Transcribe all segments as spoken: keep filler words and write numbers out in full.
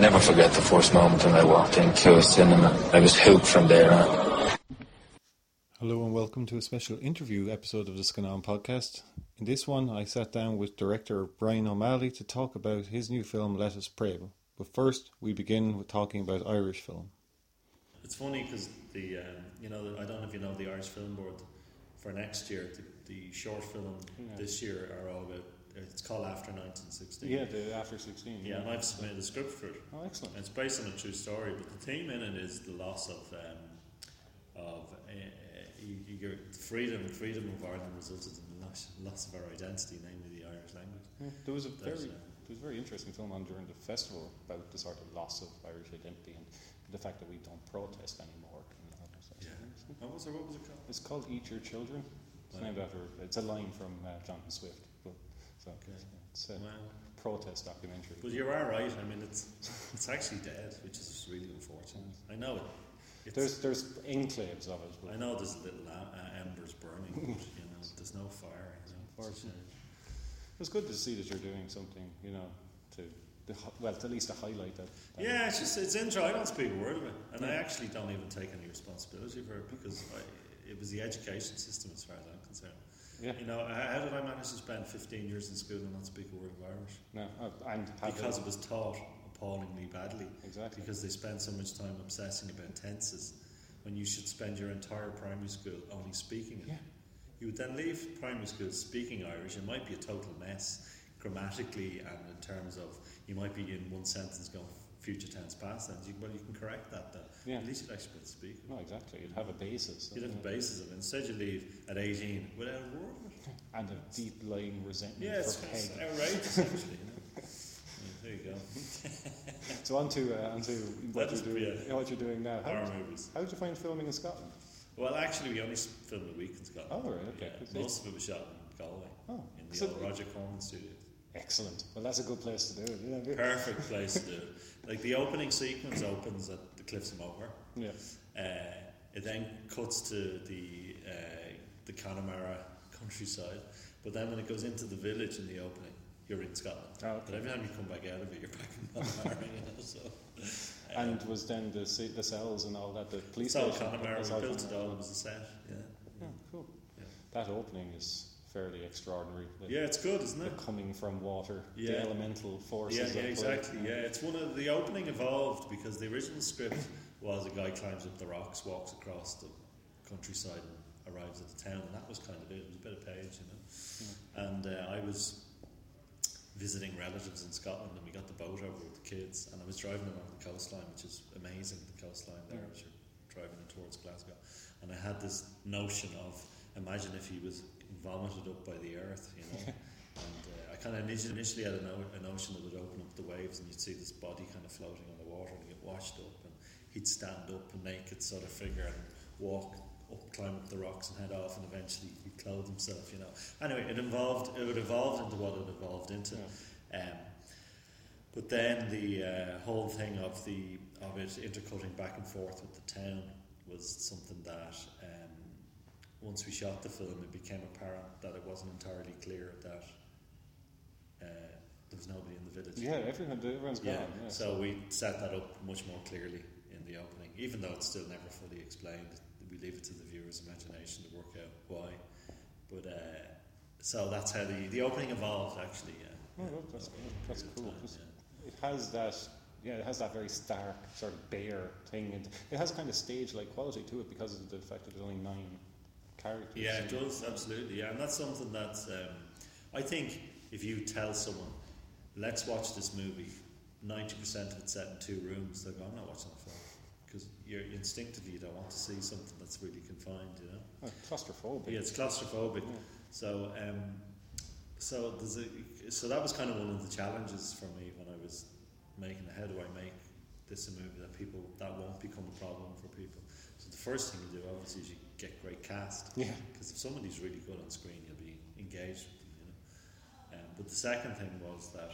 never forget the first moment when I walked into a cinema. I was hooked from there on. Hello and welcome to a special interview episode of the Scanán podcast. In this one, I sat down with director Brian O'Malley to talk about his new film, Let Us Pray. But first, we begin with talking about Irish film. It's funny because the um, you know I don't know if you know the Irish Film Board for next year. The, the short film yeah. this year are all about. It's called After nineteen sixteen. Yeah, the After sixteen. Yeah, yeah, and I've submitted a script for it. Oh, excellent! And it's based on a true story, but the theme in it is the loss of um, of uh, uh, your freedom. Freedom of Ireland resulted in the loss, loss of our identity, namely the Irish language. Yeah, there was a very uh, there was a very interesting film on during the festival about the sort of loss of Irish identity and the fact that we don't protest anymore. Yeah. What was it? What was it called? It's called Eat Your Children. It's wow. named after. It's a line from uh, Jonathan Swift. But, so okay. it's a wow. protest documentary. But you are right. I mean, it's it's actually dead, which is really unfortunate. I know it. It's, there's there's enclaves of it. I know there's little uh, embers burning, but you know, there's no fire. You know, it's, it's good to see that you're doing something. You know, to. Well, at least to highlight that. that yeah, it's just it's intro. I don't speak a word of it, and yeah. I actually don't even take any responsibility for it because I, it was the education system as far as I'm concerned. Yeah. You know, how did I manage to spend fifteen years in school and not speak a word of Irish? No, uh, and because it was taught appallingly badly. Exactly. Because they spend so much time obsessing about tenses, when you should spend your entire primary school only speaking it. Yeah. You would then leave primary school speaking Irish. It might be a total mess grammatically and in terms of you might be in one sentence going future tense past tense. You, well, you can correct that then. Yeah. At least you'd actually be able to speak. No, exactly. You'd have a basis. You'd have a basis of it. Instead, you leave at eighteen without a word of it. And a deep lying resentment yeah, for it's, Peg. it's outrageous, actually. You know? Yeah, there you go. So on to uh, on to what That you're doing. A, what you're doing now. How horror did, movies. How did you find filming in Scotland? Well, actually, we only filmed a week in Scotland. Oh, right, okay. Yeah, most of it was shot in Galway, oh, in the so old Roger Corman studio. Excellent. Well, that's a good place to do it. Yeah. Perfect place to do it. Like the opening sequence opens at the Cliffs of Moher. Yeah. Uh, it then cuts to the uh, the Connemara countryside, but then when it goes into the village in the opening, you're in Scotland. Oh, okay. But every time you come back out of it, you're back in Connemara. You know, so. Uh, and was then the the cells and all that the police station? station? Connemara, we built it all. It was a set. Yeah. Yeah, cool. Yeah. That opening is fairly extraordinary. The, yeah, it's good, isn't it? The coming from water, yeah. the elemental forces. Yeah, yeah, exactly. Play. Yeah, it's one of the opening evolved because the original script was a guy climbs up the rocks, walks across the countryside, and arrives at the town, and that was kind of it. It was a bit of page, you know. Yeah. And uh, I was visiting relatives in Scotland, and we got the boat over with the kids, and I was driving along the coastline, which is amazing. The coastline there, as you're driving towards Glasgow, and I had this notion of imagine if he was vomited up by the earth, you know. And uh, I kind of initially had a, no- a notion that would open up the waves and you'd see this body kind of floating on the water and get washed up, and he'd stand up a naked sort of figure and walk up, climb up the rocks and head off, and eventually he'd clothe himself, you know. Anyway, it evolved. It would evolve into what it evolved into. Yeah. Um, but then the uh, whole thing of the of it intercutting back and forth with the town was something that. Um, Once we shot the film, it became apparent that it wasn't entirely clear that uh, there was nobody in the village. Yeah, everyone, everyone's gone. Yeah. Yeah, so, so we set that up much more clearly in the opening, even though it's still never fully explained. We leave it to the viewer's imagination to work out why. But uh, so that's how the, the opening evolved, actually. Yeah. Oh, that's so, cool. That's cool. Time, yeah. It has that. Yeah, it has that very stark, sort of bare thing, and it has a kind of stage-like quality to it because of the fact that there's only nine characters. Yeah, it does, absolutely. Yeah, and that's something that um, I think if you tell someone, let's watch this movie, ninety percent of it's set in two rooms, they'll go, I'm not watching the film. Because you're instinctively you don't want to see something that's really confined, you know. Oh, claustrophobic. Yeah, it's claustrophobic. Yeah. So, um, so there's a, so that was kind of one of the challenges for me when I was making it. How do I make this a movie that people that won't become a problem for people? So the first thing you do, obviously, is you get great cast. Yeah. Because if somebody's really good on screen, you'll be engaged with them, you know. Um, but the second thing was that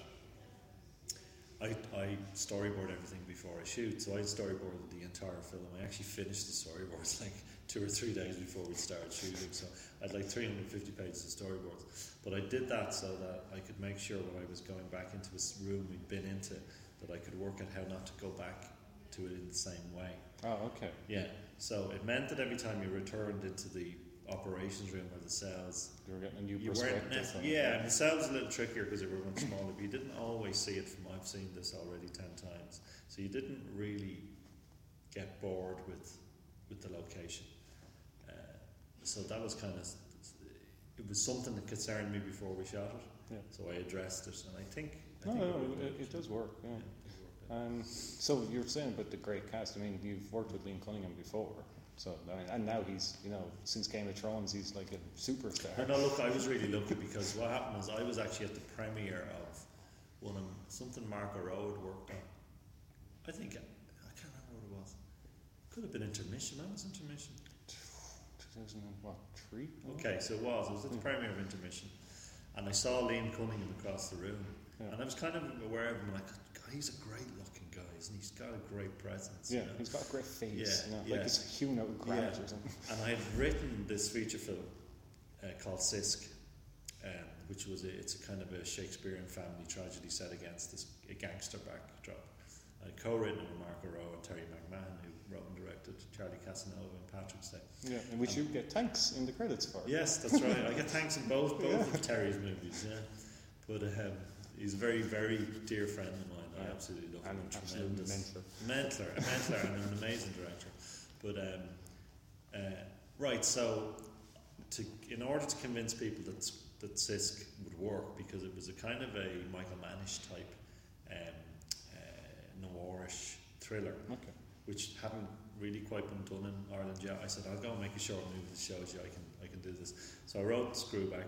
I, I storyboard everything before I shoot, so I storyboarded the entire film. I actually finished the storyboards like two or three days before we started shooting, so I had like three hundred fifty pages of storyboards. But I did that so that I could make sure when I was going back into a room we'd been into that I could work out how not to go back to it in the same way. Oh, okay. Yeah, so it meant that every time you returned into the operations room or the cells, You were getting a new you weren't perspective. ne- on it. yeah, and the cells was a little trickier because they were much smaller, but you didn't always see it from, I've seen this already ten times, so you didn't really get bored with with the location. Uh, so that was kind of, it was something that concerned me before we shot it, Yeah. so I addressed it, and I think, I No, think no, worked it, out. it does work. Yeah. Yeah, it worked out. Um, so you were saying about the great cast. I mean, you've worked with Liam Cunningham before, so I mean, and now he's, you know, since Game of Thrones, he's like a superstar. No, look, I was really lucky because what happened was I was actually at the premiere of one of something Marco Road worked on. I think I can't remember what it was. Could have been intermission. When was intermission? two thousand three. Okay, so it was. It was at the premiere of intermission, and I saw Liam Cunningham across the room, Yeah. and I was kind of aware of him. Like, God, he's a great-looking guy, isn't he? He's got a great presence. Yeah, you know? he's got a great face. Yeah, you know, yeah. like he's hewn out of granite Yeah. or something. And I had written this feature film uh, called Sisk, um, which was a, it's a kind of a Shakespearean family tragedy set against this a gangster backdrop. I co-written it with Marco Rowe and Terry McMahon, who wrote and directed Charlie Casanova and Patrick's Day. Yeah, in which you get thanks in the credits for. Yes, that's right. I get thanks in both both Yeah. of Terry's movies. Yeah, but um, he's a very very dear friend of mine. I Yeah. absolutely love And him. an absolute Tremendous mentor. mentor, a mentor, and an amazing director. But um, uh, right, so to in order to convince people that that Sisk would work, because it was a kind of a Michael Mannish type um, uh, noirish thriller, Okay. which hadn't really quite been done in Ireland yet. I said, I'll go and make a short movie that shows you I can I can do this. So I wrote Screwback,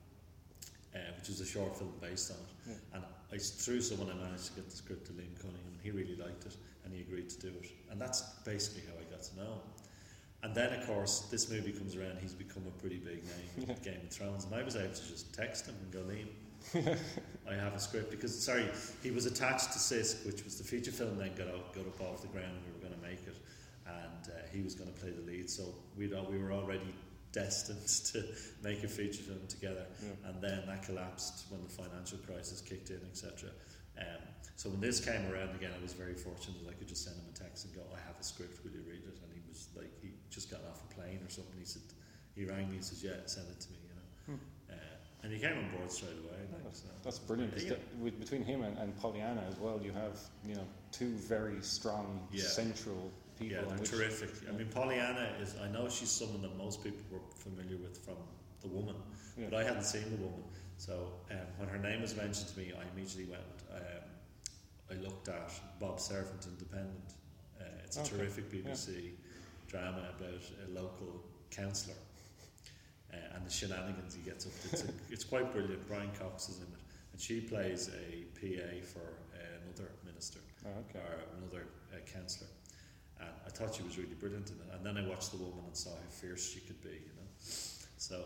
uh, which is a short film based on it. Yeah. And I, through someone, I managed to get the script to Liam Cunningham, and he really liked it, and he agreed to do it. And that's basically how I got to know him. And then, of course, this movie comes around, he's become a pretty big name in Yeah. Game of Thrones, and I was able to just text him and go, Liam, I have a script, because, sorry, he was attached to Sisk, which was the feature film, then got, out, got up off the ground, and we were going to make it, and uh, he was going to play the lead, so we'd, all- we were already destined to make a feature film together, Yeah. and then that collapsed when the financial crisis kicked in, et cetera. Um, so when this came around again, I was very fortunate that I could just send him a text and go, I have a script, will you read it? And he was like, he just got off a plane or something. He said, he rang me and said, yeah, send it to me, you know. Hmm. Uh, and he came on board straight away. Like, That's, so. that's brilliant. 'cause Yeah. the- with, between him and, and Pollyanna as well, you have, you know, two very strong Yeah. central people. Yeah, on they're which- terrific. I yeah. mean, Pollyanna is, I know she's someone that most people were familiar with from The Woman, Yeah. but I hadn't seen The Woman. So um, when her name was mentioned to me, I immediately went, um, I looked at Bob Servant Independent. Uh, it's a Okay. terrific B B C drama about a local councillor uh, and the shenanigans he gets up to. It's, a, it's quite brilliant. Brian Cox is in it. And she plays a P A for uh, another minister Oh, okay. or another uh, councillor. And I thought she was really brilliant in it. And then I watched The Woman and saw how fierce she could be, you know. So,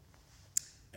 uh,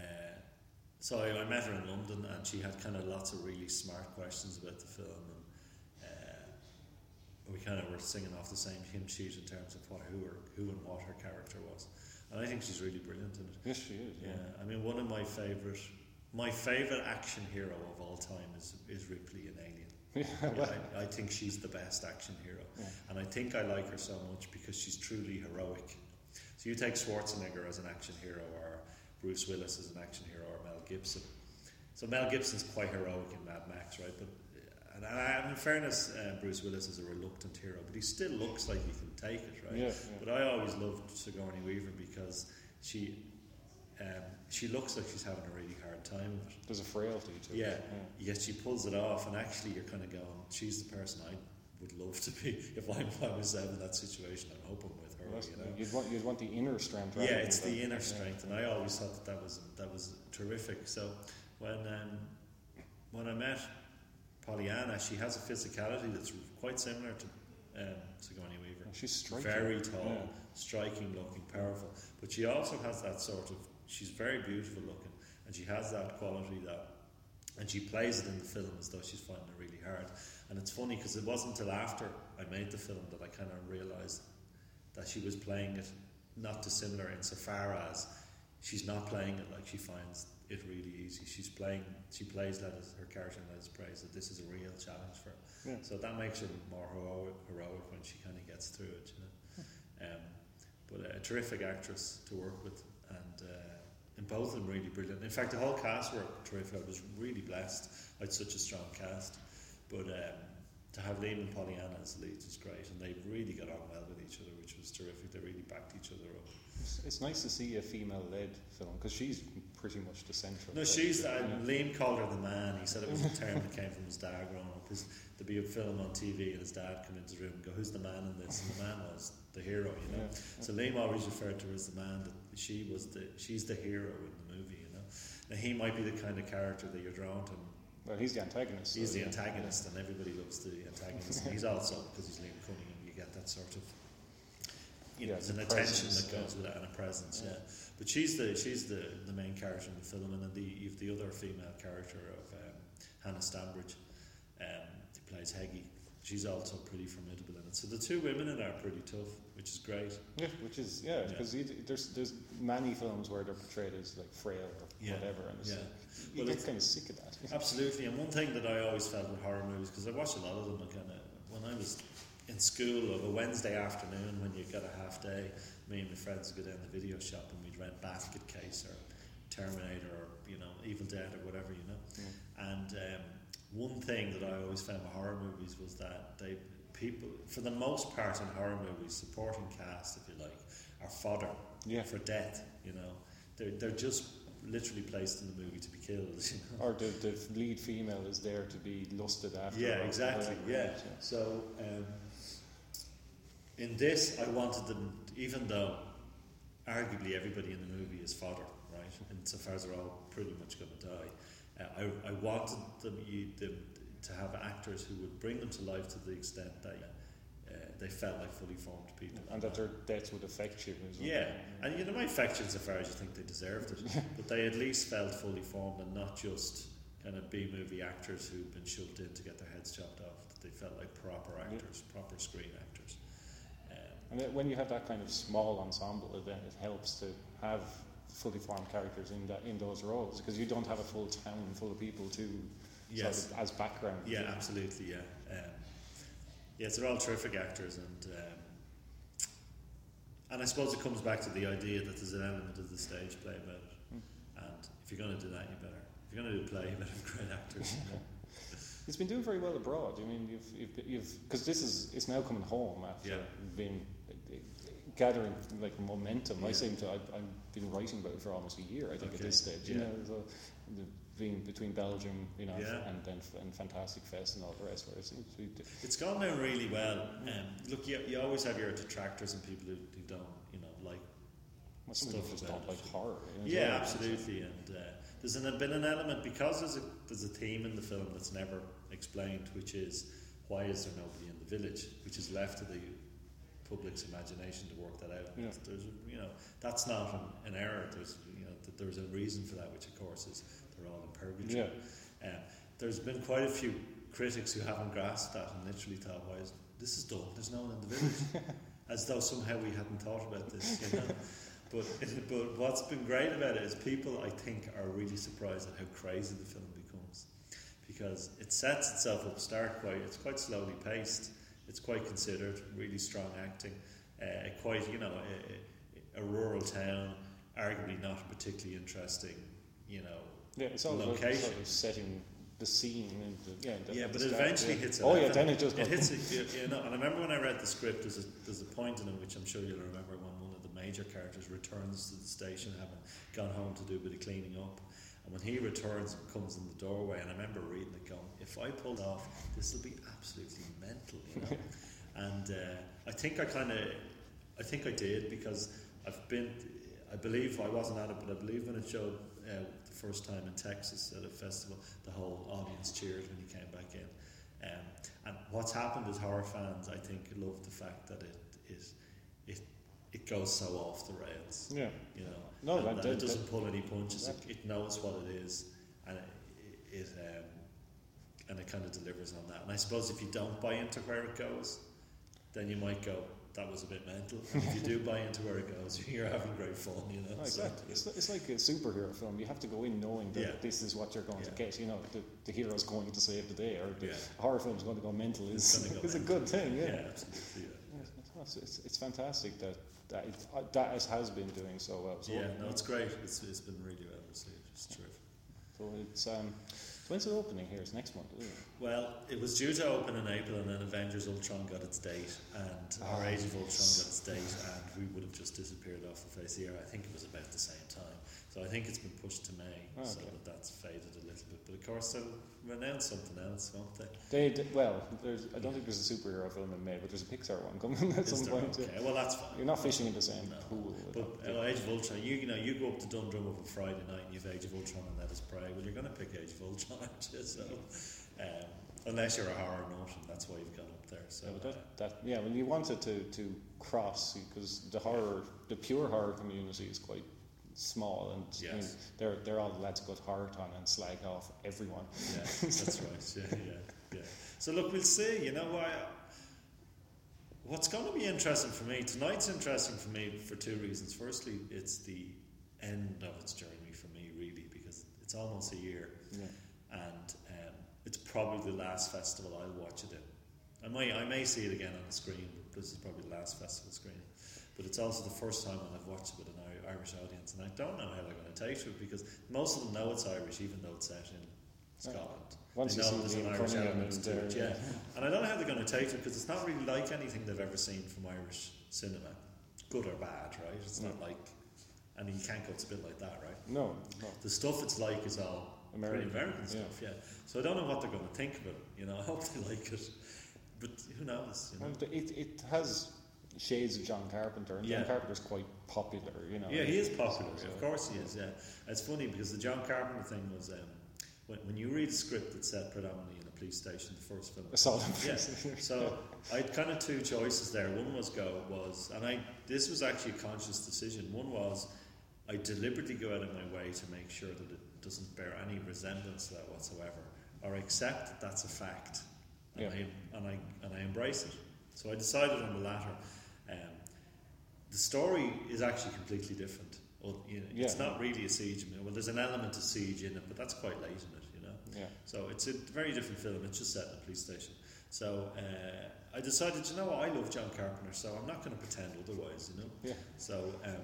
so I, I met her in London, and she had kind of lots of really smart questions about the film, and uh, we kind of were singing off the same hymn sheet in terms of what who, her, who and what her character was. And I think she's really brilliant in it. Yes, she is. Yeah, Yeah. I mean, one of my favourite, my favourite action hero of all time is is Ripley in Alien. Yeah, well, I, I think she's the best action hero, Yeah. and I think I like her so much because she's truly heroic. So you take Schwarzenegger as an action hero, or Bruce Willis as an action hero, or Mel Gibson. So Mel Gibson's quite heroic in Mad Max, right? But and, and in fairness, uh, Bruce Willis is a reluctant hero, but he still looks like he can take it, right? Yeah, yeah. But I always loved Sigourney Weaver because she um, she looks like she's having a really hard time of it. There's a frailty to Yeah, it. yet she pulls it off, and actually you're kind of going, she's the person I would love to be if I'm, if I was out in that situation. I'm hoping with her, Well, that's- you know. you'd, want, you'd want the inner strength. Yeah, rather it's than the inner yeah. strength, and I always thought that that was that was terrific. So when um, when I met Pollyanna, she has a physicality that's quite similar to um, Sigourney Weaver. She's striking. Very tall, Yeah. striking looking, powerful. But she also has that sort of, she's very beautiful looking, and she has that quality that, and she plays it in the film as though she's finding it really hard. And it's funny because it wasn't until after I made the film that I kind of realised that she was playing it not dissimilar insofar as she's not playing it like she finds it really easy. She's playing, she plays Let Us, her character in Let Us Pray, so this is a real challenge for her. Yeah. So that makes her more heroic, heroic when she kind of gets through it, you know. Um, but a terrific actress to work with, and uh, and both of them really brilliant. In fact, the whole cast were terrific. I was really blessed. I had such a strong cast, but um, to have Liam and Pollyanna as leads was great, and they really got on well with each other, which was terrific. They really backed each other up. It's, it's nice to see a female-led film because she's pretty much the central. No, she's the, yeah. Liam called her the man. He said it was a term that came from his dad growing up. His, there'd be a film on T V and his dad come into the room and go, "Who's the man in this?" And the man was the hero, you know. Yeah, yeah. So Liam always referred to her as the man. That she was the, she's the hero in the movie, you know. Now he might be the kind of character that you're drawn to. Well, he's the antagonist. He's so, the yeah. antagonist, and everybody loves the antagonist. And he's also, because he's Liam Cunningham, you get that sort of, you know, Yeah, there's an the attention presence, that goes yeah. with it and a presence, yeah. Yeah. But she's the she's the, the main character in the film, and then the you've the other female character of um, Hannah Stambridge, um, who plays Heggie. She's also pretty formidable in it. So the two women in it are pretty tough, which is great. Yeah, which is yeah, Yeah. because there's there's many films where they're portrayed as like frail or Yeah, whatever, and it's yeah. like, you Well, get it's- kind of sick of that. Absolutely, and one thing that I always felt with horror movies, because I watched a lot of them, I kind of when I was in school of a Wednesday afternoon when you got a half day, me and my friends would go down to the video shop and we'd rent Basket Case or Terminator or you know Evil Dead or whatever, you know. Yeah. And um, one thing that I always found with horror movies was that they people, for the most part in horror movies, supporting cast, if you like, are fodder Yeah. for death. You know, they're they're just literally placed in the movie to be killed. You know? Or the, the lead female is there to be lusted after. Yeah, or exactly. whatever, Yeah. yeah. So um, in this, I wanted them, even though arguably everybody in the movie is fodder, right? Insofar as they're all pretty much going to die, uh, I, I wanted them, you, them to have actors who would bring them to life to the extent that uh, they felt like fully formed people, And that their deaths would affect you as well. yeah, and you know, might affect you insofar as you think they deserved it, but they at least felt fully formed and not just kind of B-movie actors who've been shoved in to get their heads chopped off. That they felt like proper actors, yeah. proper screen actors. Um, And then when you have that kind of small ensemble, then it helps to have fully formed characters in that in those roles because you don't have a full town full of people to yes. sort of as background. Yeah, absolutely. Yeah, um, yes, they're all terrific actors, and um, and I suppose it comes back to the idea that there's an element of the stage play about it. Mm. And if you're going to do that, you better. If you're going to do a play, you better have great actors. You know? It's been doing very well abroad. I mean, you've you've you've because this is it's now coming home after Yeah. being gathering like momentum. Yeah. I seem to I've, I've been writing about it for almost a year. I think Okay. at this stage, you Yeah. know, so the, being between Belgium, you know, Yeah. and then and Fantastic Fest and all the rest, where it seems to be. It's gone down really well. Um, look, you, you always have your detractors and people who, who don't, you know, like Well, some people stuff just about don't it. like horror. you know, as Yeah, well. absolutely. And uh, there's an, been an element because there's a there's a theme in the film that's never explained, which is why is there nobody in the village, which is left to the public's imagination to work that out. Yeah. There's a, you know that's not an, an error. There's you know that there's a reason for that, which of course is they're all in purgatory. Yeah. Um, there's been quite a few critics who haven't grasped that and literally thought, why is this is dull? There's no one in the village, as though somehow we hadn't thought about this. You know. But, but what's been great about it is people, I think, are really surprised at how crazy the film becomes, because it sets itself up start quite. It's quite slowly paced. It's quite considered, really strong acting. Uh, quite, you know, a, a rural town, arguably not a particularly interesting, you know, Yeah, it's all about location. sort of setting the scene and the, yeah, the, Yeah, at but the it start, eventually yeah. hits it. Oh yeah, then it just it goes. hits it. You, you know, and I remember when I read the script, there's a there's a point in it which I'm sure you'll remember when one of the major characters returns to the station, having gone home to do a bit of cleaning up, and when he returns and comes in the doorway, and I remember reading it going, if I pulled off, this will be absolutely mental, you know. And uh, I think I kind of, I think I did because I've been, I believe I wasn't at it, but I believe when it showed. Uh, the first time in Texas at a festival, the whole audience cheered when he came back in. Um, and what's happened is horror fans, I think, love the fact that it is it it goes so off the rails. Yeah, you know, no, and that, that that, it doesn't that, pull any punches. It, exactly. it knows what it is, and it, it um, and it kind of delivers on that. And I suppose if you don't buy into where it goes, then you might go, that was a bit mental. And if you do buy into where it goes, you're having great fun, you know. Oh, exactly. So, it's, it's like a superhero film. You have to go in knowing that yeah. this is what you're going yeah. to get. You know, the, the hero's going to save the day, or the yeah. horror film's going to go mental. Is It's, go is mental. a good thing. Yeah, yeah absolutely. Yeah. yeah. It's, it's, it's fantastic that that it, uh, that it has been doing so well. So, yeah, no, it's great. It's it's been really well received. It's terrific. So it's um, when's it opening here? It's next month, isn't it? Well, it was due to open in April, and then Avengers Ultron got its date, and Oh, our Age of Ultron yes. got its date, and we would have just disappeared off the face of the earth. I think it was about the same time. So I think it's been pushed to May, Oh, so okay. that that's faded a little bit. But of course, they'll announce something else, won't they? They d- well, there's I don't think there's a superhero film in May, but there's a Pixar one coming at Is some there? point. Okay, yeah. well that's fine. You're not fishing in the same No. pool. with But that. uh, Age of Ultron, you, you know, you go up to Dundrum of a Friday night and you've Age of Ultron and Let Us Pray. Well, you're going to pick Age of Ultron, aren't you? So, um, unless you're a horror nut, and that's why you've gone up there. So, Yeah, but uh, that, that, yeah, well, you want it to, to cross, because the horror, the pure horror community is quite small, and Yes. I mean, they're they're all lads got horror on and slag off everyone. yeah, that's right. Yeah, yeah, yeah. So look, we'll see. You know, I, what's going to be interesting for me tonight's interesting for me for two reasons. Firstly, it's the end of its journey for me, really, because it's almost a year, Yeah. and um, it's probably the last festival I'll watch it in. I might, I may see it again on the screen, but this is probably the last festival screening. But it's also the first time when I've watched it with an Ir- Irish audience, and I don't know how they're going to take to it, because most of them know it's Irish, even though it's set in Scotland. Once They you know see there's the an Irish Cunningham element in to there, it, yeah. And I don't know how they're going to take to it, because it's not really like anything they've ever seen from Irish cinema, good or bad, right? It's not like, I mean, you can't go, it's a bit like that, right? No, no. The stuff it's like is all American, pretty American yeah. stuff, yeah. So I don't know what they're going to think of it, you know, I hope they like it. But who knows, you know? And it it has shades of John Carpenter, and Yeah. John Carpenter's quite popular, you know. Yeah, he is popular. So- Of course he is. Yeah, it's funny because the John Carpenter thing was um, when, when you read a script that's set predominantly in a police station, the first film. Assault on Yeah. Police. So I had kind of two choices there. One was go was, and I this was actually a conscious decision. One was I deliberately go out of my way to make sure that it doesn't bear any resemblance to that whatsoever, or accept that that's a fact, and, Yeah. I, and I and I embrace it. So I decided on the latter. Um, the story is actually completely different. Well, you know, Yeah. It's not really a siege. I mean, well, there's an element of siege in it, but that's quite late in it, you know. Yeah. So it's a very different film. It's just set in a police station. So uh, I decided, you know what, I love John Carpenter, so I'm not going to pretend otherwise, you know. Yeah. So, um,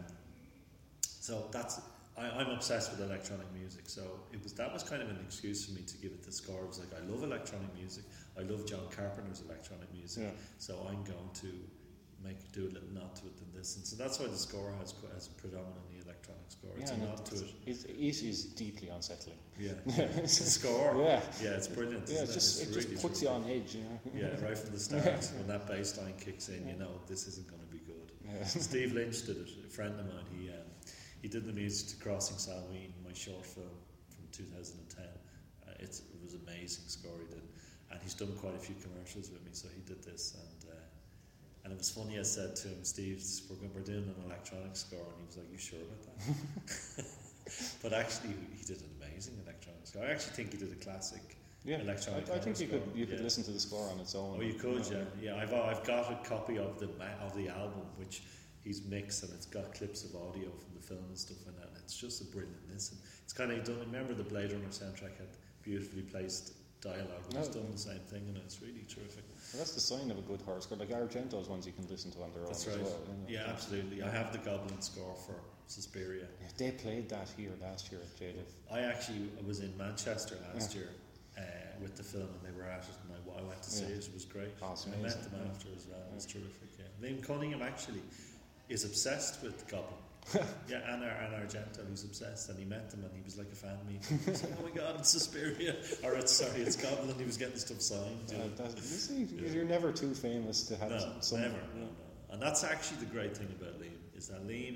so that's I, I'm obsessed with electronic music. So it was that was kind of an excuse for me to give it the score. It was like, I love electronic music. I love John Carpenter's electronic music. Yeah. So I'm going to make do a little nod to it than this, and so that's why the score has qu- has predominantly electronic score. It's Yeah, a and nod to it. It, it is deeply unsettling. Yeah, Yeah. the score. Yeah. yeah, it's brilliant. Yeah, isn't it just It's it really just puts terrific. you on edge, you know. Yeah, right from the start, when that bass line kicks in, you know this isn't going to be good. Yeah. Steve Lynch did it. A friend of mine, he um, he did the music to Crossing Salween, my short film from two thousand ten. Uh, it's, it was an amazing score he did, and he's done quite a few commercials with me. So he did this, and uh, and it was funny. I said to him, "Steve, we're go- we're doing an electronic score," and he was like, "You sure about that?" But actually, he did an amazing electronic score. I actually think he did a classic. Yeah, Electronic I, I think you score, could you could yeah. listen to the score on its own. Oh, you could, know. yeah, yeah. I've I've got a copy of the ma- of the album which he's mixed, and it's got clips of audio from the film and stuff like that. And it's just a brilliant listen. It's kind of done. Remember the Blade Runner soundtrack had beautifully placed dialogue. It's No. done the same thing, and it's really terrific. Well, that's the sign of a good horror score. Like Argento's ones you can listen to on their own That's as right. well. You know. Yeah, absolutely. I have the Goblin score for Suspiria. Yeah, they played that here last year at J D F. I actually was in Manchester last Yeah. year uh, with the film, and they were at it, and I, I went to see Yeah. it. It was great. Oh, it's I met amazing, them yeah. after as well. It was Yeah. terrific. Yeah. Liam Cunningham actually is obsessed with Goblin. Yeah, and, Ar- and Argento, he's obsessed, and he met them, and he was like a fan meeting. He was like, "Oh my God, it's Suspiria!" Or it's sorry, it's Goblin. He was getting stuff signed. You know? Uh, that's, you see, Yeah. You're never too famous to have No, some. some never. you No, know. no. And that's actually the great thing about Liam, is that Liam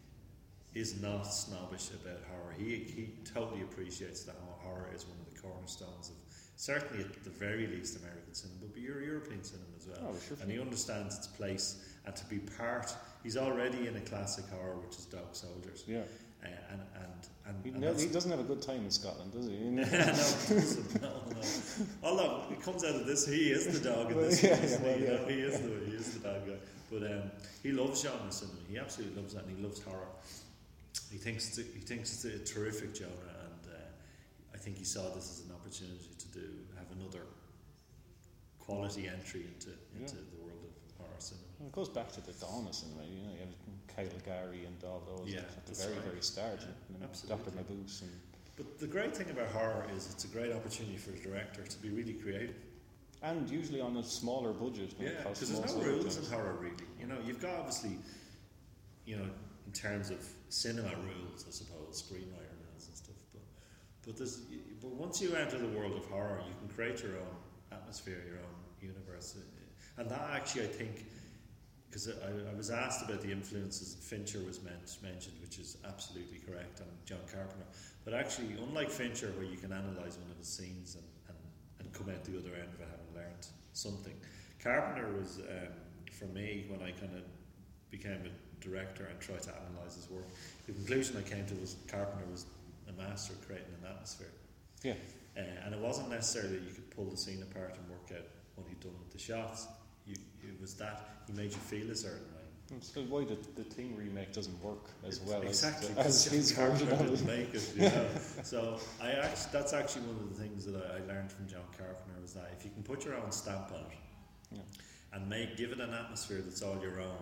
is not snobbish about horror. He he totally appreciates that horror is one of the cornerstones of, certainly at the very least, American cinema, but Euro- European cinema as well. Oh, sure. And he understands its place, and to be part, he's already in a classic horror, which is Dog Soldiers. Yeah. Uh, and and and, He, and no, that's- he doesn't have a good time in Scotland, does he? no, he doesn't. no, no. Although it comes out of this, he is the dog in this Yeah, one, isn't yeah, he? You well, know, yeah. he is the he is the bad guy. But um, he loves genre cinema. He absolutely loves that, and he loves horror. He thinks it's a, he thinks it's a terrific genre, and uh, I think he saw this as an opportunity to do have another quality entry into into Yeah. the world of horror cinema. Well, it goes back to the dawn of cinema. You know, you have Kyle Gary and all those Yeah, at the that's very right. very start. Yeah, and absolutely. Doctor Mabuse and But the great thing about horror is it's a great opportunity for a director to be really creative. and usually on a smaller budget. when it Yeah, costs because there's most no of the rules in times. horror really. You know, you've got obviously, you know, in terms of cinema rules, I suppose, screenwriter rules and stuff. But but there's but once you enter the world of horror, you can create your own atmosphere, your own universe, and that actually I think. Because I, I was asked about the influences Fincher was meant, mentioned, which is absolutely correct, and John Carpenter. But actually, unlike Fincher, where you can analyse one of his scenes and, and, and come out the other end of it having learned something, Carpenter was, um, for me, when I kind of became a director and tried to analyse his work, the conclusion I came to was Carpenter was a master at creating an atmosphere. Yeah, Uh, and it wasn't necessarily that you could pull the scene apart and work out what he'd done with the shots. You, it was that he made you feel a certain way. it's still why the, the Thing remake doesn't work as well exactly, as, as his John version Carpenter of it. didn't make it. You know? So I actually, that's actually one of the things that I, I learned from John Carpenter was that if you can put your own stamp on it Yeah. and make give it an atmosphere that's all your own,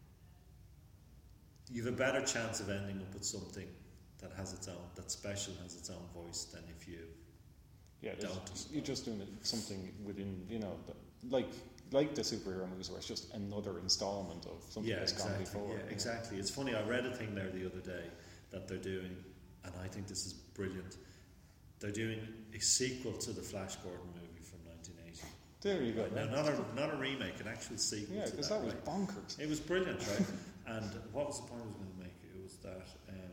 you have a better chance of ending up with something that has its own, that's special, has its own voice than if you. Yeah, Don't, it's- you're just doing it, something within, you know, the, like like the superhero movies where it's just another installment of something Yeah, that's exactly. gone before. Yeah, you know. exactly. It's funny. I read a thing there the other day that they're doing, and I think this is brilliant. They're doing a sequel to the Flash Gordon movie from nineteen eighty. There you go. Right, now, right? not a not a remake, an actual sequel. Yeah, to because that, that was right? bonkers. It was brilliant, right? And what was the point I was going to make? It was that. Um,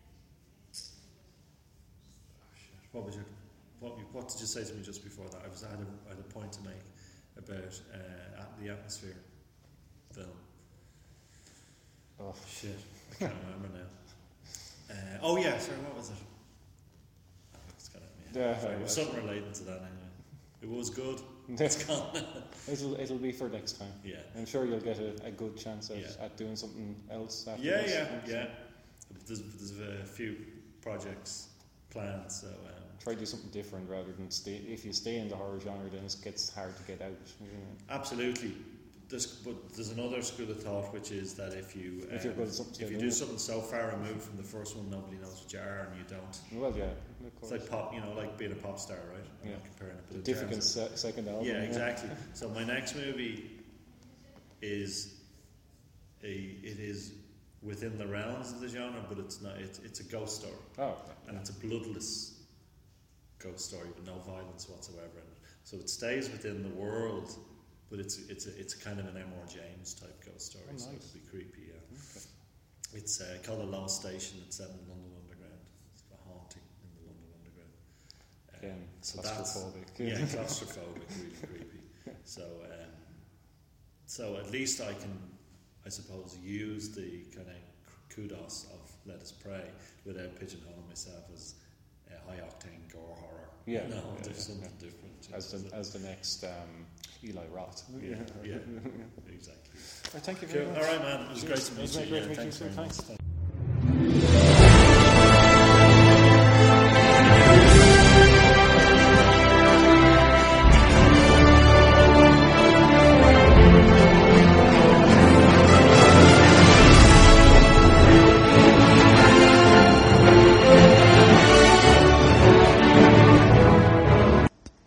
oh shit! What was your what? You, what did you say to me just before that? I was I had a, I had a point to make about uh, at the atmosphere film. Oh, Shit, I can't remember now. Uh, oh yeah, sorry, what was it? Oh, it's got it in my head. Yeah, Sorry, it was I- something related to that anyway. It was good. It's gone. it'll it'll be for next time. Yeah. I'm sure you'll get a, a good chance at, Yeah. at doing something else after Yeah, this. yeah, yeah. There's, there's a few projects planned, so um, Try to do something different rather than stay. If you stay in the horror genre, then it gets hard to get out. You know. absolutely. There's, but there's another school of thought which is that if you If you're um, good at something, if you yeah. do something so far removed from the first one, nobody knows what you are, and you don't. Well, yeah, of It's course. like pop, you know, like being a pop star, right? I'm Yeah. not comparing it, but in Difficult terms of- se- second album. Yeah, exactly. So my next movie is a it is within the realms of the genre, but it's not. It's, it's a ghost story, Oh, and it's a bloodless ghost story with no violence whatsoever in it. So it stays within the world, but it's it's a, it's a kind of an M R James type ghost story. Oh, So nice. it'll be creepy. Yeah, okay. it's uh, called The Lost Station. It's set in the London Underground. It's a haunting in the London Underground. Um, Again, so that's claustrophobic. yeah, claustrophobic, really creepy. So, um, so at least I can, I suppose, use the kind of kudos of Let Us Pray without pigeonholing myself as a high octane gore horror. Yeah, no, yeah, there's yeah, something yeah. different. you As know, the so- as the next um, Eli Roth. yeah, yeah, exactly. Well, thank you Cool. very All much. right, man. It was Cheers. great to It meet was you. great Yeah, meeting thanks you. very much. Thanks.